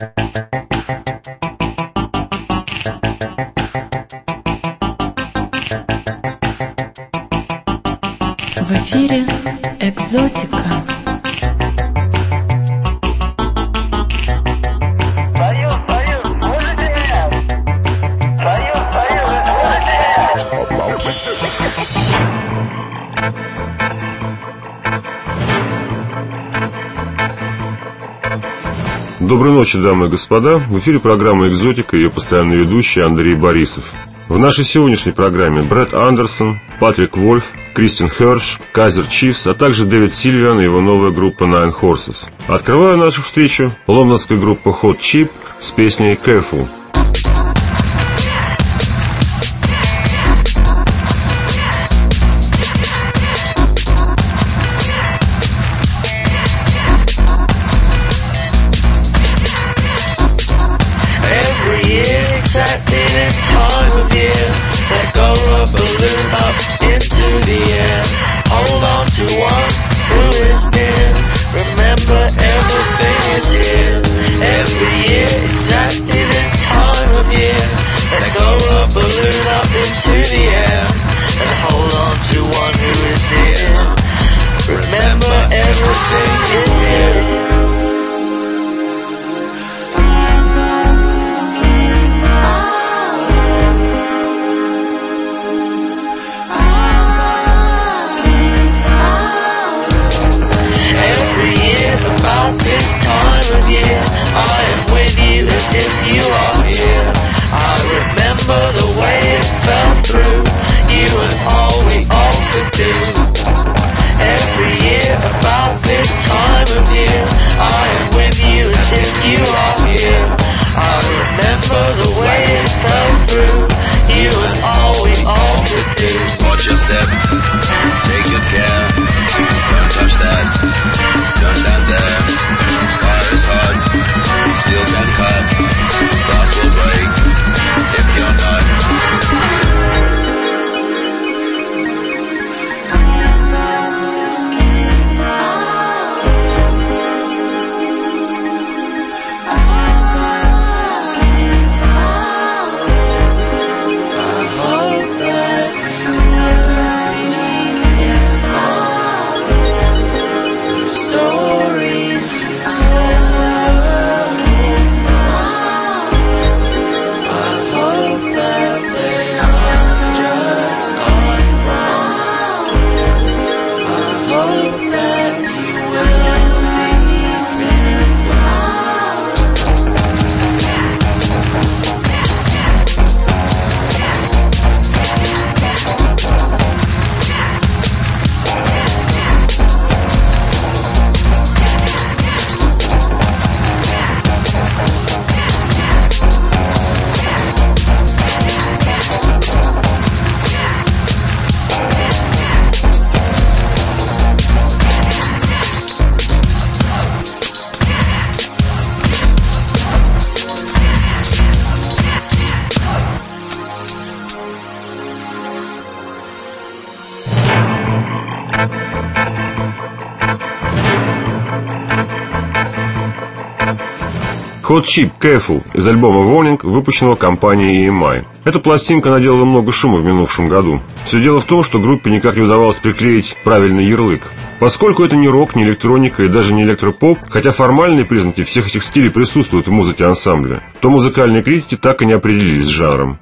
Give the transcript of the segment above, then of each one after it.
В эфире «Экзотика». Доброй ночи, дамы и господа. В эфире программа «Экзотика» и ее постоянный ведущий Андрей Борисов. В нашей сегодняшней программе Брэд Андерсон, Патрик Вольф, Кристин Херш, Kaiser Chiefs, а также Дэвид Сильвиан и его новая группа Nine Horses. Открываю нашу встречу лондонская группа Hot Chip с песней «Careful». Balloon up into the air. Hold on to one who is near. Remember everything is here. Every year, exactly this time of year. Let go a balloon up into the air. And hold on to one who is near. Remember everything is here. About this time of year, I am with you as if you are here. I remember the way it fell through, you and all we all could do. Every year about this time of year, I am with you as if you are here. I remember the way it fell through, you and all we all could do. Watch your step, take good care, don't touch that, don't stand there, fire is hard, steel can cut, glass will break, if you're not. Hot Chip Careful из альбома Warning, выпущенного компанией EMI. Эта пластинка наделала много шума в минувшем году. Все дело в том, что группе никак не удавалось приклеить правильный ярлык. Поскольку это не рок, не электроника и даже не электропоп, хотя формальные признаки всех этих стилей присутствуют в музыке ансамбля, то музыкальные критики так и не определились с жанром.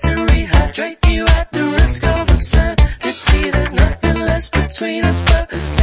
Between us, but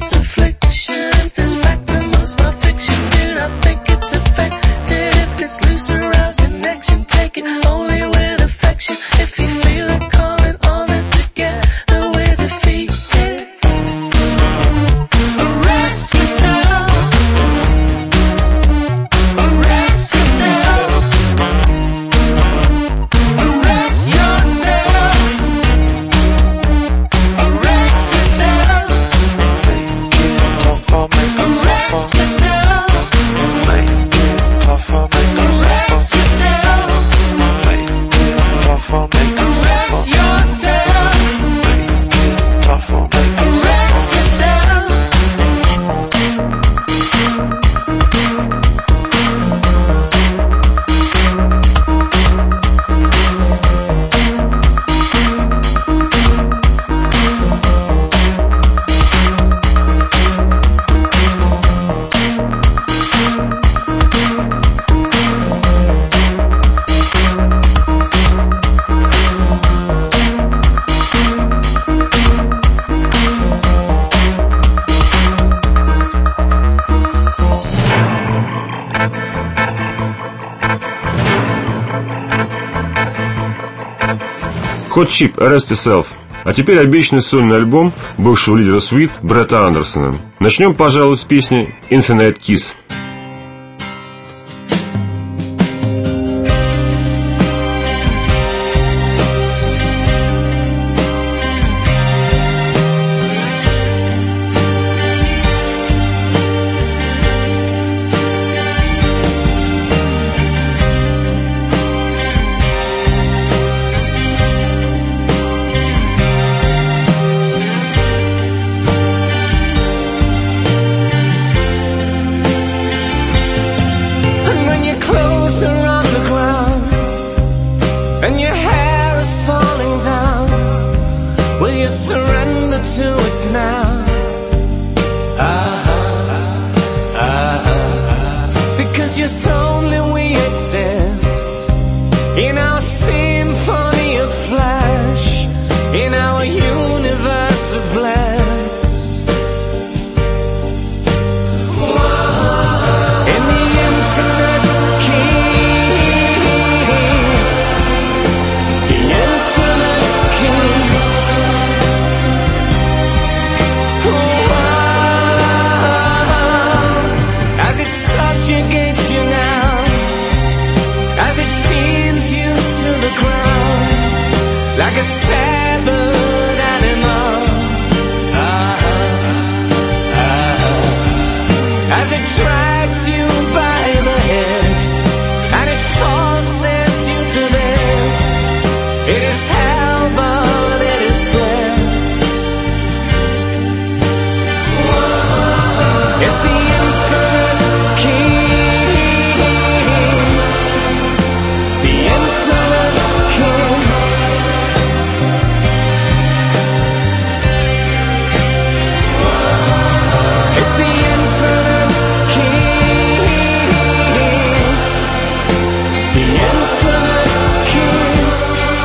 it's a fiction. If this factor was my fiction, do not think it's affected. If it's loose around connection, take it only with affection. If you feel it calling on it together, we're defeated. Arrest yourself. Arrest yourself. Arrest yourself. Arrest yourself. Arrest yourself. Arrest yourself. Arrest yourself. Arrest yourself. Hot Chip, Arrest Yourself. А теперь обещанный сольный альбом бывшего лидера Sweet Бретта Андерсона. Начнем, пожалуй, с песни Infinite Kiss. And your hair is falling down. Will you surrender to it now? Because you're solely we exist in our symphony of flesh, in our universe of bliss. In the infinite kiss, the infinite kiss. As it subjugates you now, as it pins you to the ground, like a tethered animal. As it drags you by the hips, and it forces you to this. It is hell, but it is bliss. It's the infinite kiss, the infinite kiss. It's the infinite kiss, the infinite kiss.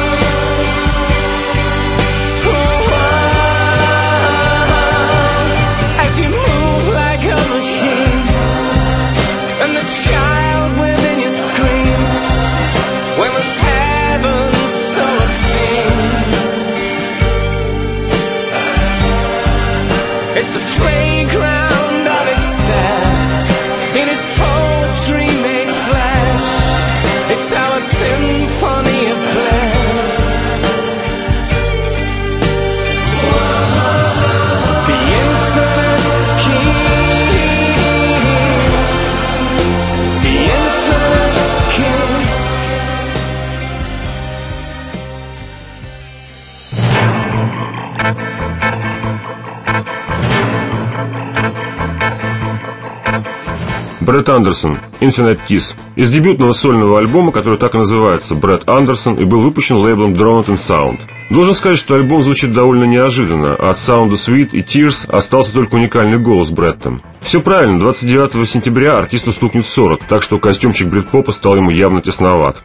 As you move like a machine, and the child within you screams, when this heaven's so obscene. It's a playground of excess, in his poetry made flesh. It's our symphony of bliss. The infinite kiss, the infinite kiss. Бретт Андерсон, Infinite Kiss. Из дебютного сольного альбома, который так и называется, Бретт Андерсон, и был выпущен лейблом Drowned in Sound. Должен сказать, что альбом звучит довольно неожиданно, а от саунда Sweet и Tears остался только уникальный голос Бретта. Все правильно, 29 сентября артисту стукнет 40, так что костюмчик брит-попа стал ему явно тесноват.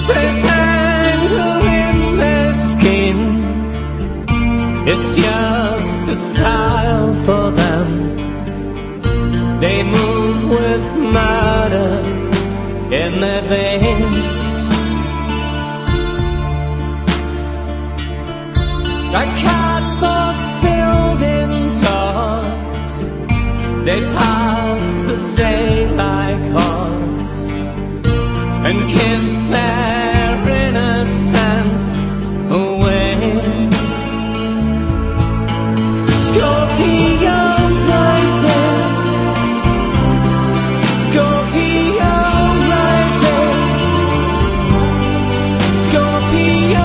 There's anger in their skin. It's just a style for them. They move with murder in their veins. Like cardboard filled in toys, they pass the day like horse and kiss their innocence away. Scorpio rises, Scorpio rises, Scorpio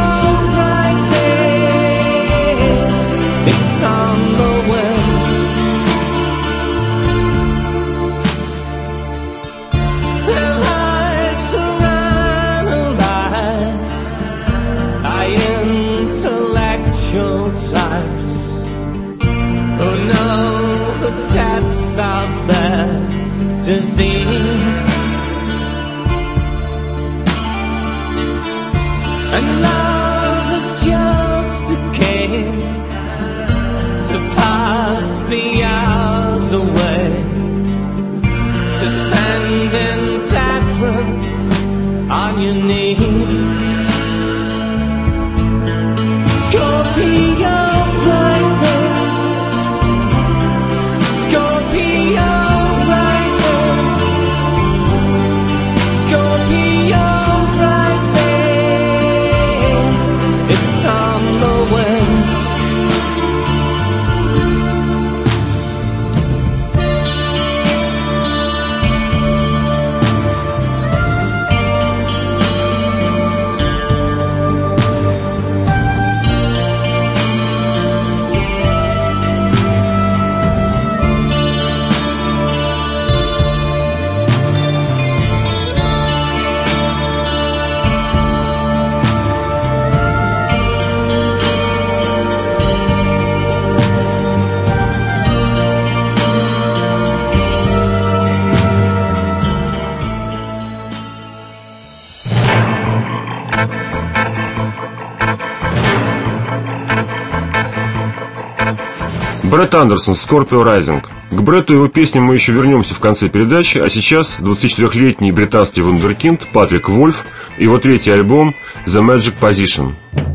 rising. It's on the wind. Their lives are analyzed by intellectual types who know the depths of their disease. And love is just a game to pass the hours away, to spend in deference on your knees. Scorpio rises, Scorpio rising, Scorpio rising. It's on the wind. Брэд Андерсон, Scorpio Rising. К Брэду и его песням мы еще вернемся в конце передачи, а сейчас 24-летний британский вундеркинд Патрик Вольф и его третий альбом The Magic Position.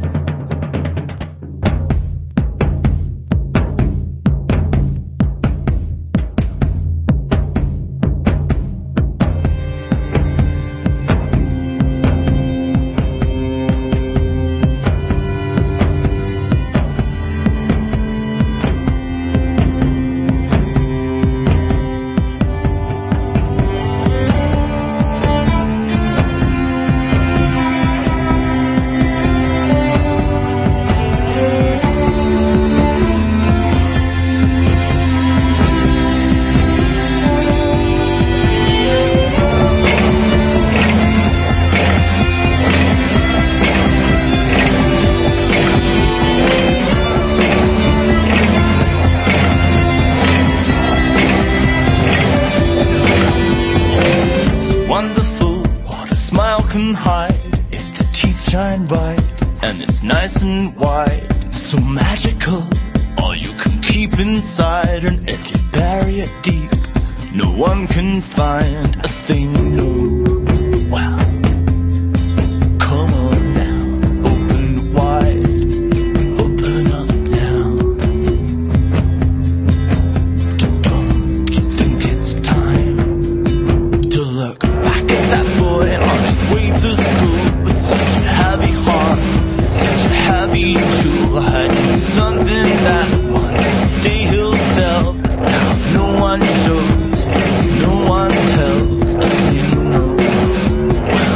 can hide if the teeth shine bright and it's nice and wide. So magical, all you can keep inside. And if you bury it deep, no one can find a thing new. Well, come on now, open wide, open up now. Don't you think it's time to look back at that boy on his way to school with such a heavy heart, such a heavy jewel, hiding something that one day he'll sell. Now no one shows, no one tells a thing. Well,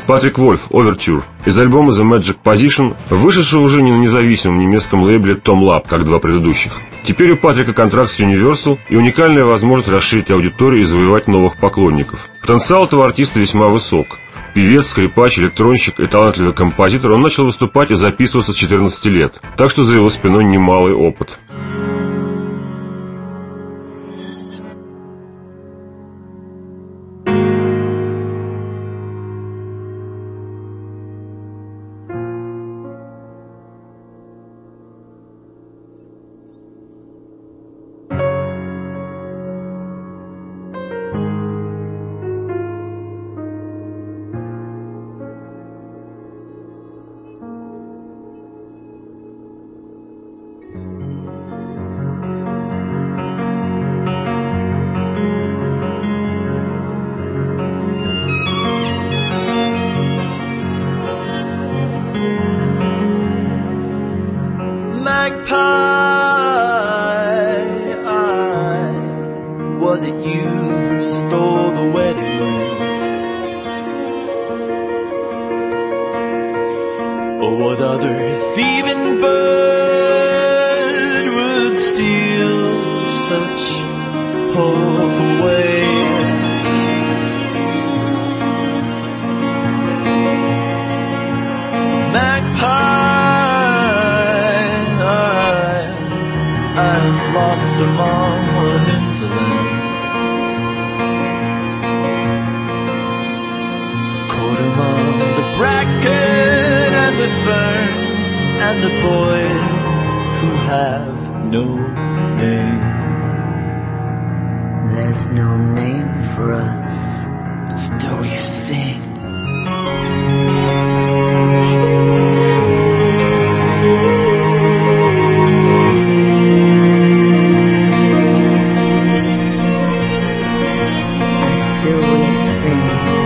Патрик Вольф «Overture» из альбома The Magic Position, вышедшего уже не на независимом немецком лейбле Tom Lab, как два предыдущих. Теперь у Патрика контракт с Universal и уникальная возможность расширить аудиторию и завоевать новых поклонников. Потенциал этого артиста весьма высок. Певец, скрипач, электронщик и талантливый композитор, он начал выступать и записываться с 14 лет, так что за его спиной немалый опыт. Was it you who stole the wedding ring? Or what other thieving bird would steal such hope away? Magpie, I'm lost among the hinterland. Among the bracken and the ferns and the boys who have no name. There's no name for us, but still we sing. And still we sing.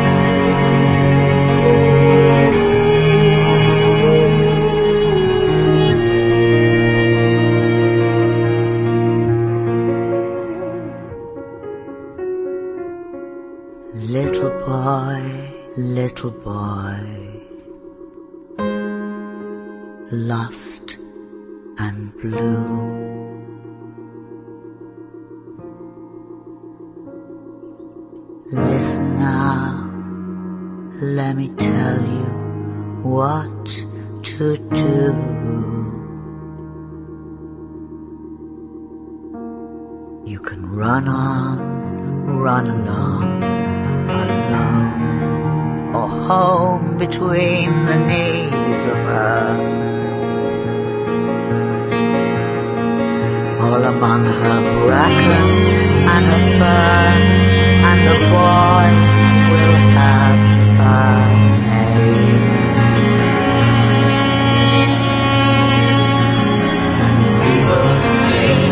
Little boy, lost and blue. Listen now, let me tell you what to do. You can run on, run along, alone, or home between the knees of her, all among her bracken and her ferns, and the boy will have a name, and we will sing.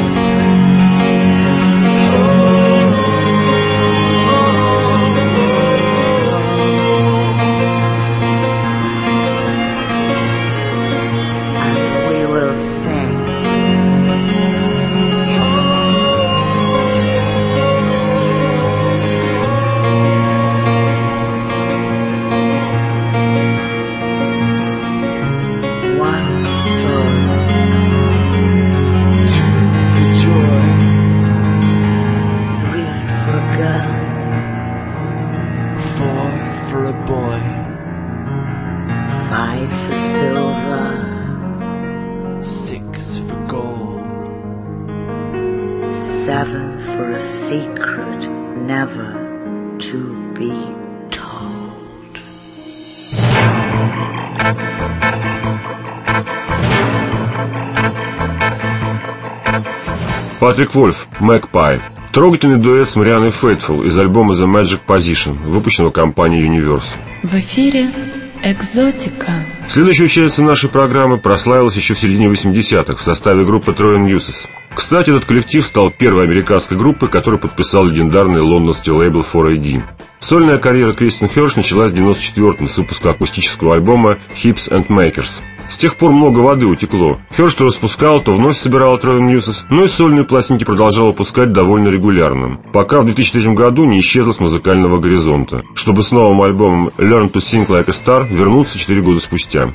Патрик Вольф «Magpie». Трогательный дуэт с Марианной Фейтфул из альбома The Magic Position, выпущенного компанией Universal. В эфире «Экзотика». Следующая участница нашей программы прославилась еще в середине 80-х в составе группы Troy and Uses. Кстати, этот коллектив стал первой американской группой, которая подписал легендарный лондонский лейбл 4AD. Сольная карьера Кристен Херш началась в 94-м с выпуска акустического альбома Hips and Makers. С тех пор много воды утекло. Хёрш то распускал, то вновь собирал Traveling Muses, но и сольные пластинки продолжал выпускать довольно регулярно, пока в 2003 году не исчезла с музыкального горизонта, чтобы с новым альбомом Learn to Sing Like a Star вернуться 4 года спустя.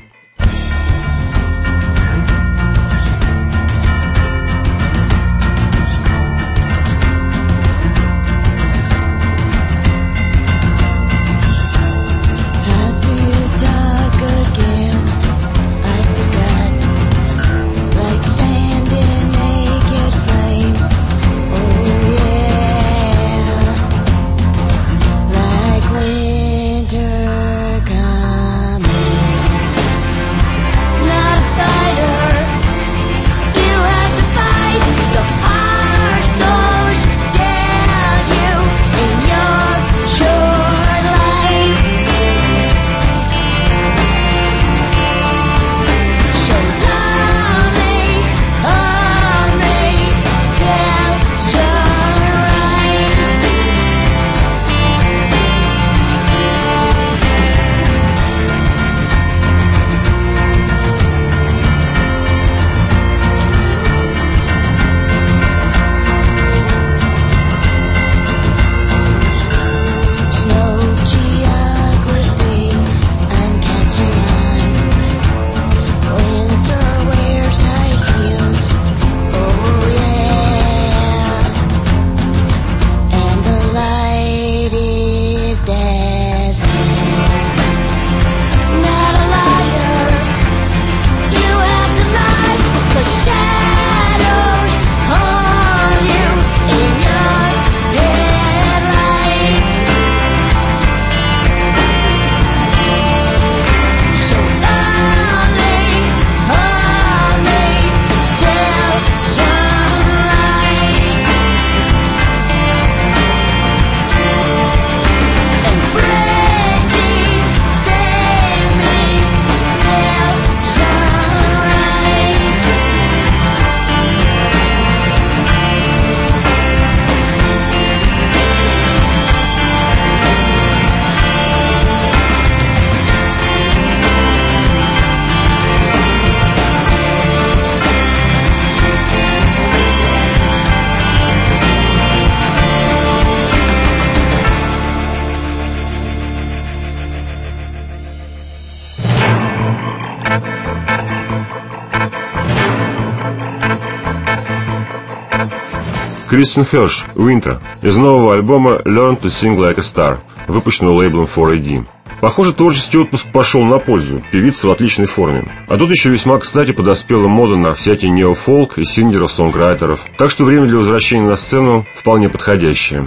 Кристин Хёрш «Winter» из нового альбома Learn to Sing Like a Star, выпущенного лейблом 4AD. Похоже, творческий отпуск пошел на пользу, певица в отличной форме. А тут еще весьма кстати подоспела мода на всякий неофолк и сингеров-сонграйтеров, так что время для возвращения на сцену вполне подходящее.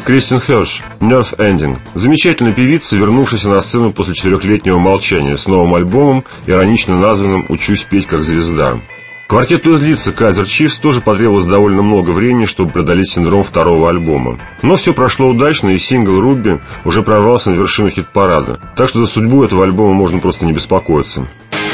Кристин Херш, Nerve Ending. Замечательная певица, вернувшаяся на сцену после 4-летнего молчания с новым альбомом, иронично названным «Учусь петь как звезда». Квартету из Лидса Kaiser Chiefs тоже потребовалось довольно много времени, чтобы преодолеть синдром второго альбома. Но все прошло удачно, и сингл «Руби» уже прорвался на вершину хит-парада. Так что за судьбу этого альбома можно просто не беспокоиться.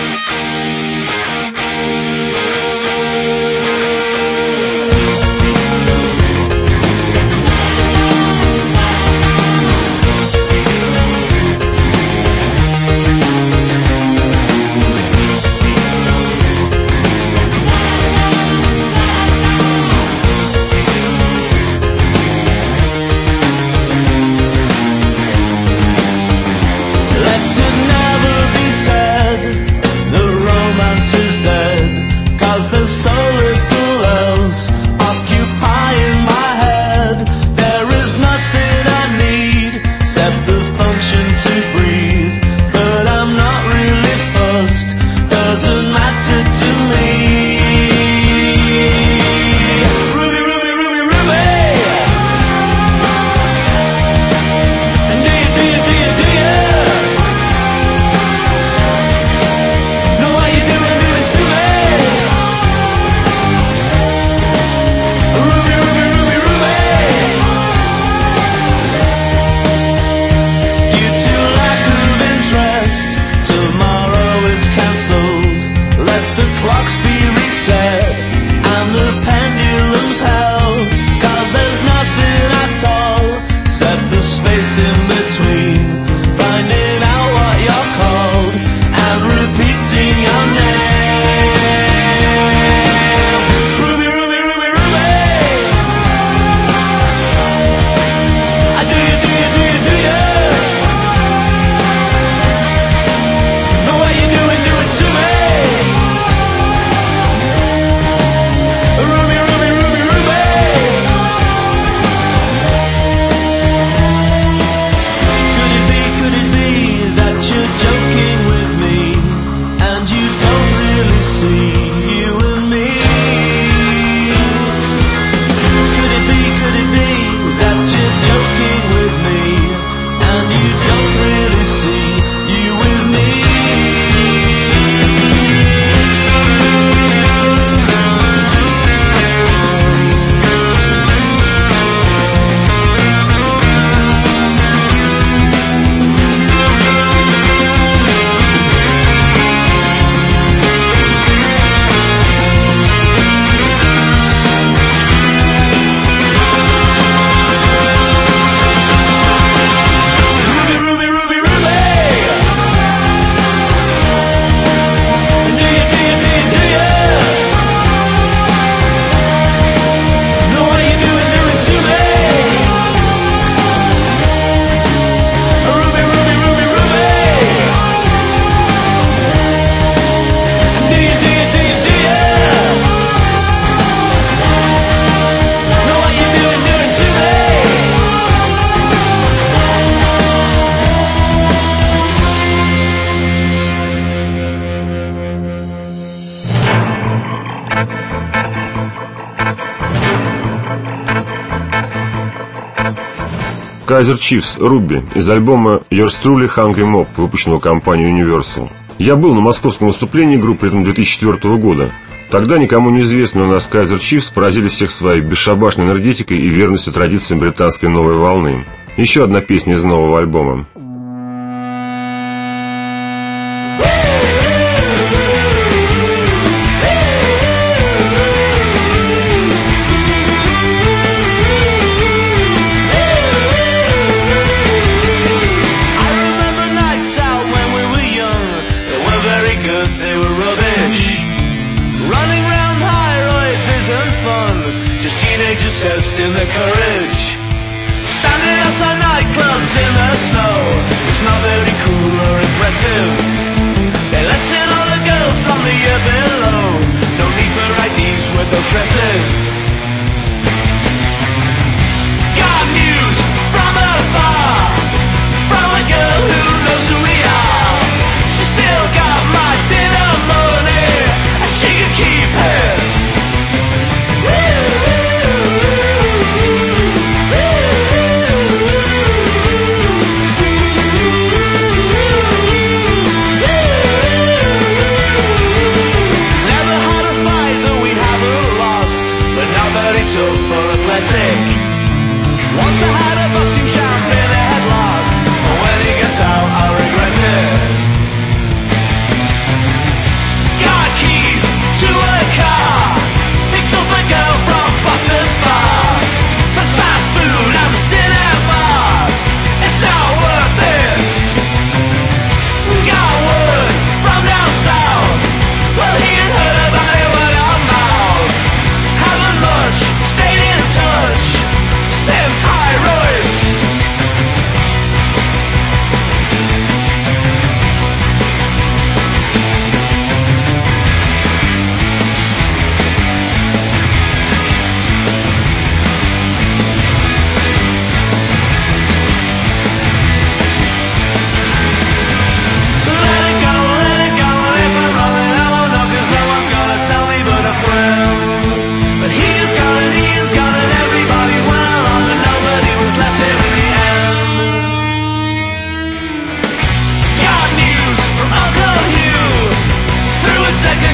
Kaiser Chiefs, Ruby, из альбома Yours Truly Hungry Mob, выпущенного компанией Universal. Я был на московском выступлении группы летом 2004 года. Тогда никому неизвестные у нас Kaiser Chiefs поразили всех своей бесшабашной энергетикой и верностью традициям британской новой волны. Еще одна песня из нового альбома. In the courage, standing outside nightclubs in the snow. It's not very cool or impressive. They let in all the girls from the year below. No need for IDs with those dresses. Got news from afar, from a girl who knows who we are. She still got my dinner money, and she can keep it. Woo!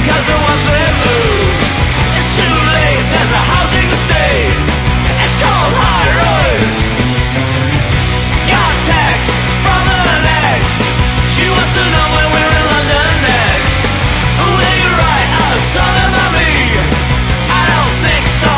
'cause once they move, it's too late. There's a housing estate. It's called high rise. Got text from an ex. She wants to know when we're in London next. Will you write a song about me? I don't think so.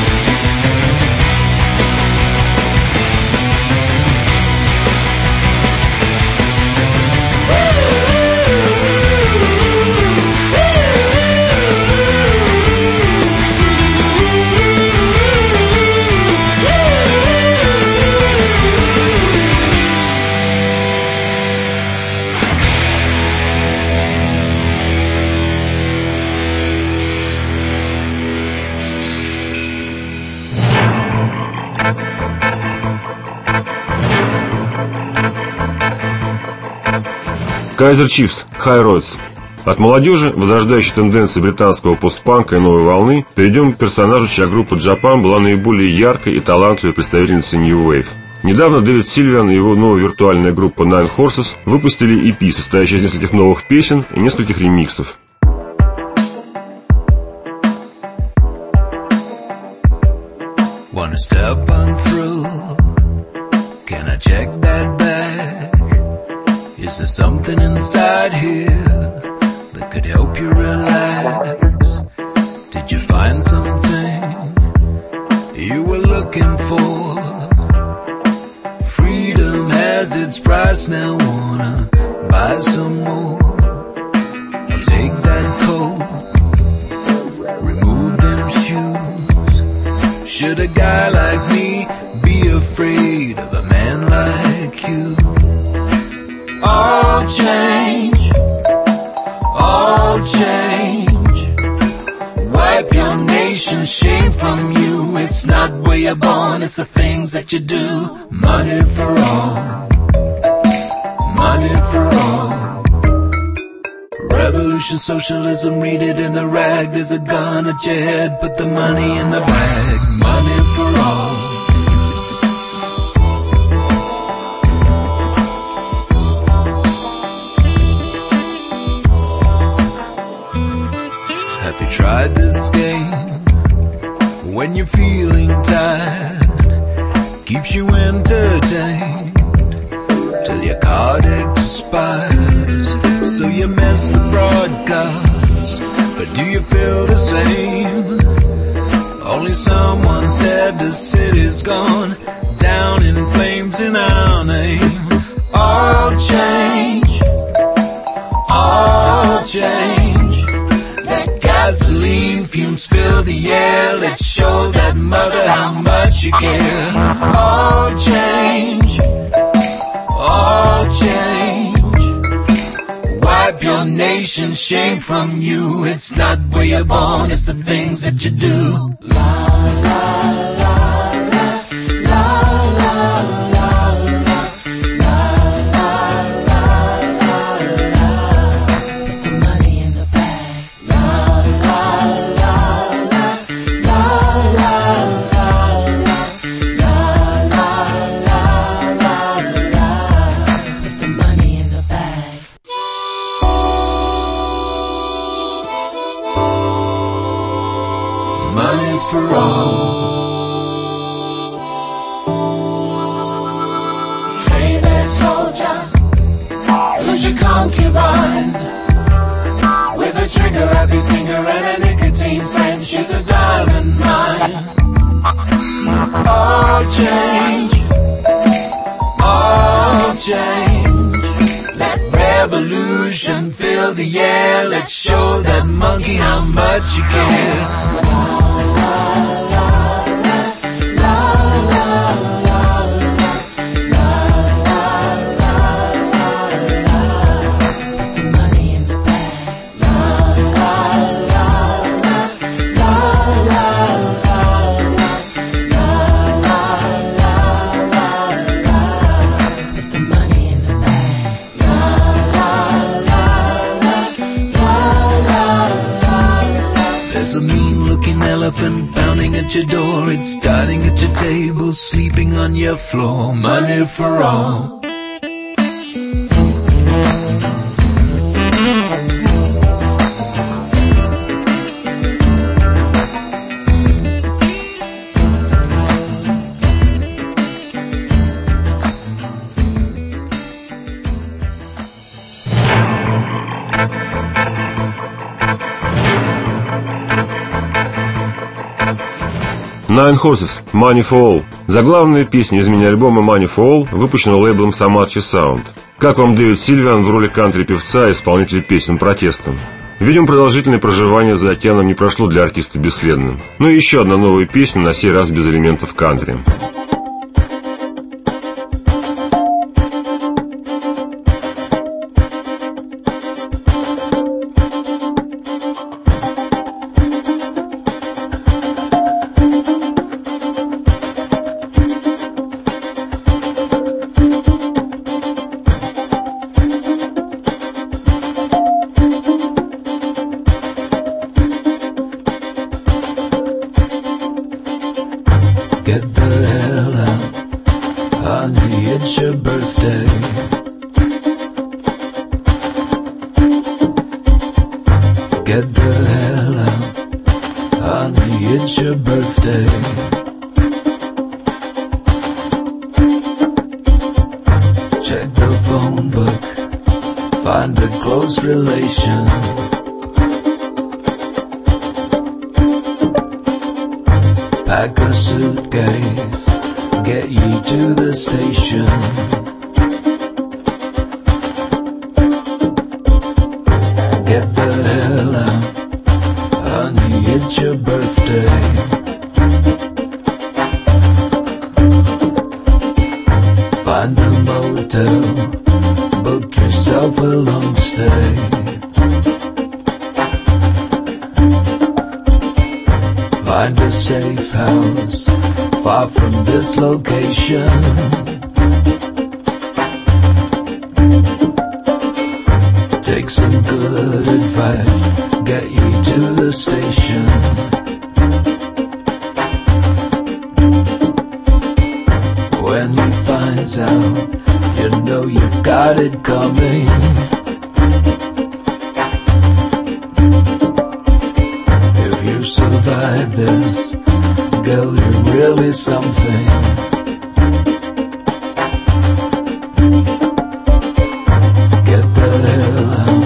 Kaiser Chiefs, High Roads. От молодежи, возрождающей тенденции британского постпанка и новой волны, перейдем к персонажу, чья группа Japan была наиболее яркой и талантливой представительницей New Wave. Недавно Дэвид Сильвиан и его новая виртуальная группа Nine Horses выпустили EP, состоящий из нескольких новых песен и нескольких ремиксов. Wanna step on through? Can I check that bag? Is there something inside here that could help you relax? Did you find something you were looking for? Freedom has its price now, wanna buy some more? I'll take that coat, remove them shoes. Should a guy like me be afraid of a man like you? All change, all change. Wipe your nation's shame from you. It's not where you're born, it's the things that you do. Money for all, money for all. Revolution, socialism, read it in the rag. There's a gun at your head, put the money in the bag. Money for all. Have you tried this game? When you're feeling tired, keeps you entertained till your card expires. So you miss the broadcast, but do you feel the same? Only someone said the city's gone down in flames in our name. All change, all change. Let gasoline fumes fill the air. Let's show that mother how much you care. All change, all change. Wipe your nation's shame from you. It's not where you're born, it's the things that you do. La la la la la la la la la la la la. Put the money in the bag. La la la la la la la la la la la. Put the money in the bag. Money for all. Hey there, soldier, who's your concubine? With a trigger happy finger and a nicotine friend, she's a diamond mine. All change, all change. Let revolution fill the air. Let's show that monkey how much you care. There's a mean-looking elephant pounding at your door. It's starting at your table, sleeping on your floor. Money for all. Nine Horses, Money for All. Заглавная песня из мини-альбома Money for All, выпущенного лейблом Samachi Sound. Как вам Дэвид Сильвиан в роли кантри-певца и исполнителя песен протеста? Видимо, продолжительное проживание за океаном не прошло для артиста бесследным. Ну и еще одна новая песня, на сей раз без элементов кантри. Pack a suitcase, get you to the station. Get the hell out, honey, it's your birthday. Find a motel, book yourself a long stay. Find a safe house, far from this location. Take some good advice, get you to the station. When he finds out, you know you've got it coming. Survive this, girl, you're really something. Get the hell out.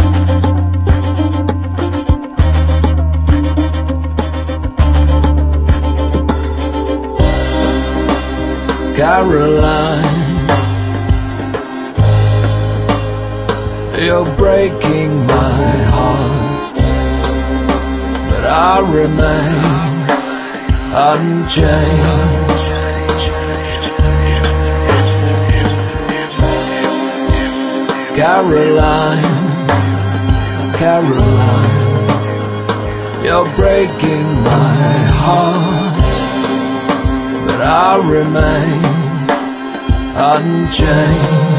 Caroline, you're breaking my heart. I remain unchanged. Caroline, Caroline, you're breaking my heart, but I remain unchanged.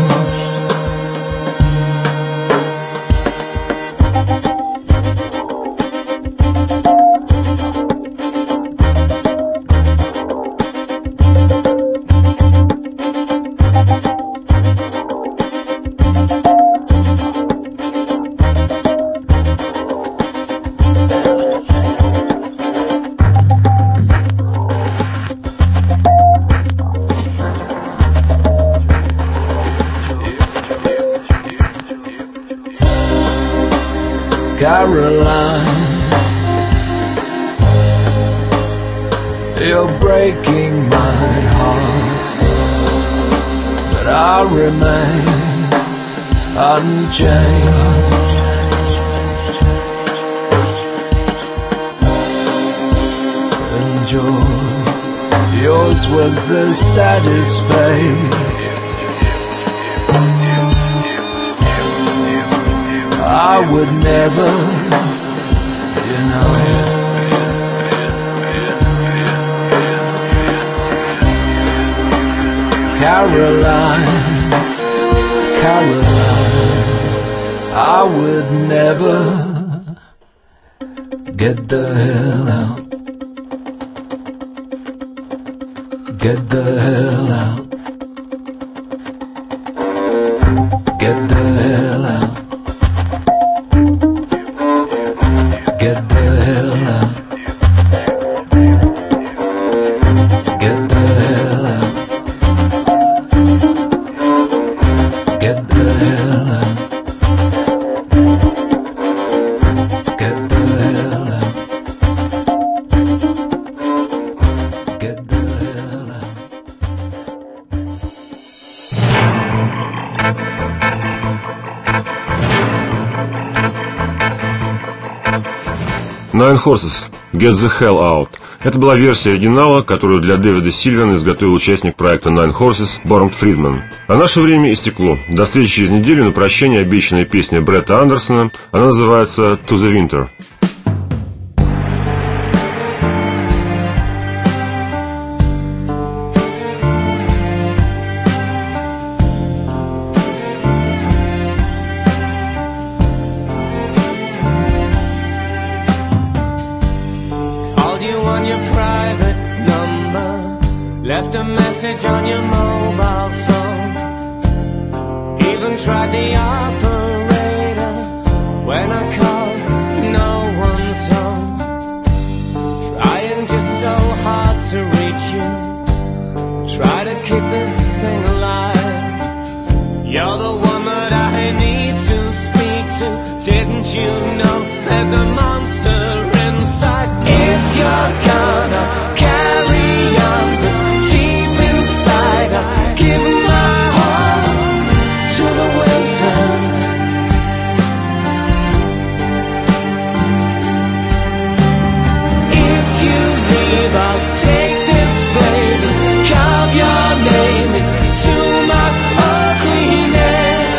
Caroline, you're breaking my heart, but I remain unchanged. And yours was the saddest face I would never, you know. Caroline, Caroline, I would never. Get the hell out. Get the hell out. Get the hell out. Get the hell out. Get the hell out. Get the hell out. Get the hell out. Nine Horses «Get the Hell Out». Это была версия оригинала, которую для Дэвида Сильвиана изготовил участник проекта Nine Horses Борнт Фридман. А наше время истекло. До встречи через неделю. На прощание обещанная песня Бретта Андерсона. Она называется «To the Winter». Left a message on your mobile phone. Even tried the operator. When I called, no one's home. Trying just so hard to reach you. Try to keep this thing alive. You're the one that I need to speak to. Didn't you know there's a monster inside? If you're gonna carry on, I'll give my heart to the winter. If you leave, I'll take this blade and carve your name into my ugliness.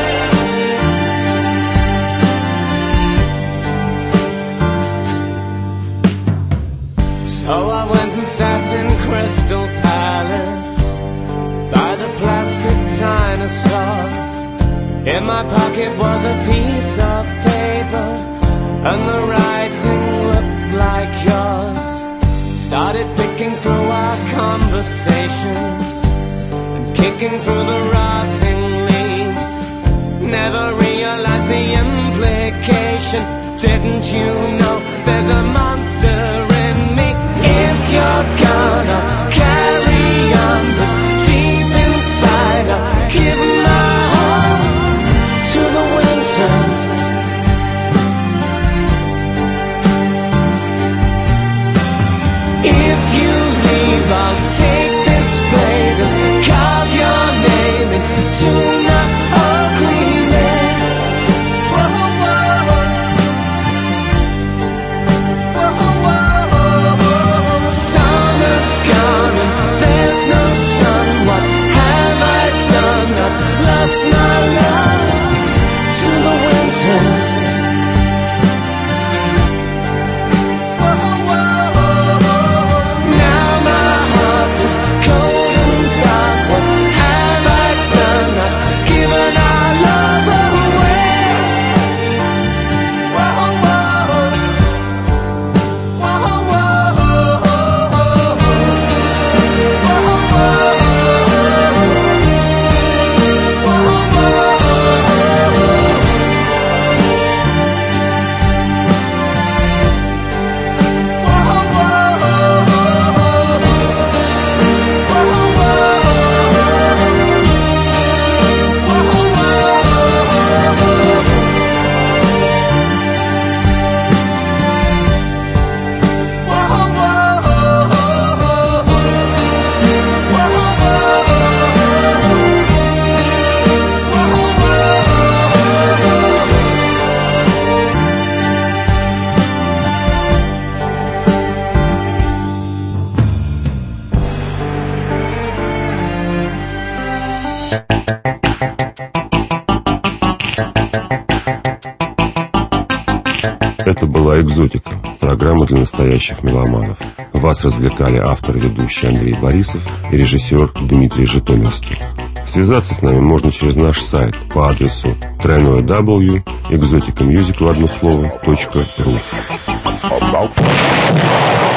So I went and sat in Crystal Palace by the plastic dinosaurs. In my pocket was a piece of paper, and the writing looked like yours. Started picking through our conversations and kicking through the rotting leaves. Never realized the implication. Didn't you know there's a monster in me? If you're gonna carry on, but deep inside I'll give my heart to the winter. If you leave, I'll take this blade and carve your name into my ugliness. Whoa, whoa, whoa, whoa. Summer's gone and there's no sun. What have I done? I've lost my love to the winter. Now my heart is cold and dark. What have I done? I've given our love away. Whoa, whoa, whoa, Это была «Экзотика», программа для настоящих меломанов. Вас развлекали автор и ведущий Андрей Борисов и режиссер Дмитрий Житомирский. Связаться с нами можно через наш сайт по адресу www.exoticamusic в одно слово .ru.